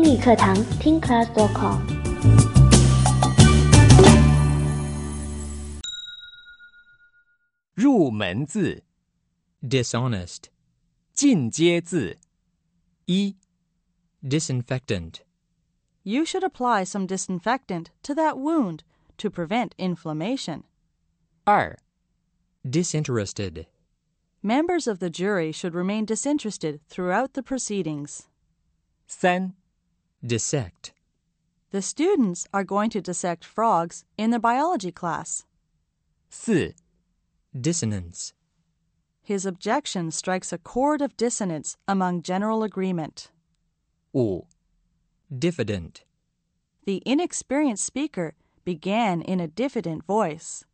英语课堂听 class.com。 入门字 dishonest, 进阶字一 disinfectant, You should apply some disinfectant to that wound to prevent inflammation. 二 disinterested, Members of the jury should remain disinterested throughout the proceedings. 三 dissect, The students are going to dissect frogs in their biology class. 四 dissonance, His objection strikes a chord of dissonance among general agreement. 五 diffident, The inexperienced speaker began in a diffident voice.